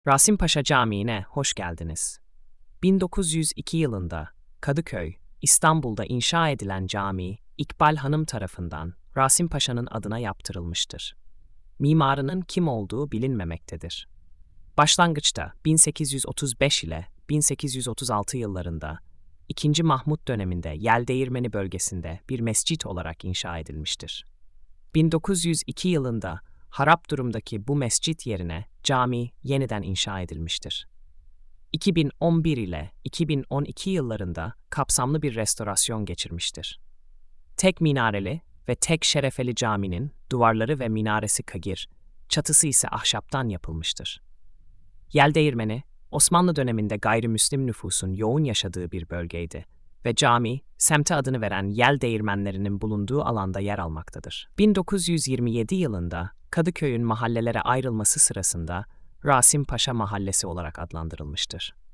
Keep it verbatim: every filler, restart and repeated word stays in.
Rasim Paşa Camii'ne hoş geldiniz. bin dokuz yüz iki yılında Kadıköy, İstanbul'da inşa edilen cami, İkbal Hanım tarafından Rasim Paşa'nın adına yaptırılmıştır. Mimarının kim olduğu bilinmemektedir. Başlangıçta bin sekiz yüz otuz beş ile bin sekiz yüz otuz altı yıllarında ikinci. Mahmut döneminde Yeldeğirmeni bölgesinde bir mescit olarak inşa edilmiştir. bin dokuz yüz iki yılında harap durumdaki bu mescit yerine cami yeniden inşa edilmiştir. iki bin on bir ile iki bin on iki yıllarında kapsamlı bir restorasyon geçirmiştir. Tek minareli ve tek şerefeli caminin duvarları ve minaresi kagir, çatısı ise ahşaptan yapılmıştır. Yeldeğirmeni, Osmanlı döneminde gayrimüslim nüfusun yoğun yaşadığı bir bölgeydi ve cami, semte adını veren yel değirmenlerinin bulunduğu alanda yer almaktadır. bin dokuz yüz yirmi yedi yılında Kadıköy'ün mahallelere ayrılması sırasında Rasim Paşa Mahallesi olarak adlandırılmıştır.